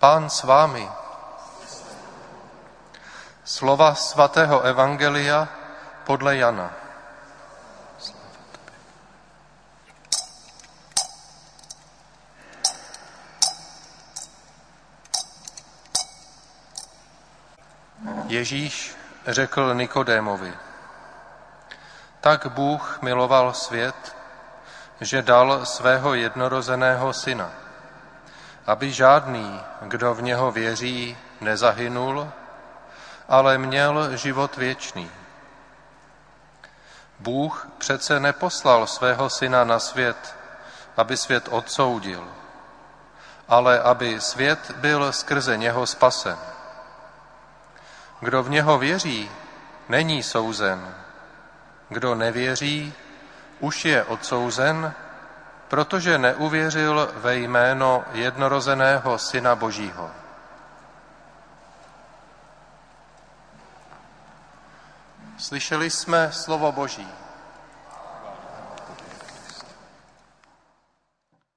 Pán s vámi. Slova svatého evangelia podle Jana. Ježíš řekl Nikodémovi: Tak Bůh miloval svět, že dal svého jednorozeného syna, aby žádný, kdo v něho věří, nezahynul, ale měl život věčný. Bůh přece neposlal svého syna na svět, aby svět odsoudil, ale aby svět byl skrze něho spasen. Kdo v něho věří, není souzen. Kdo nevěří, už je odsouzen, protože neuvěřil ve jméno jednorozeného Syna Božího. Slyšeli jsme slovo Boží.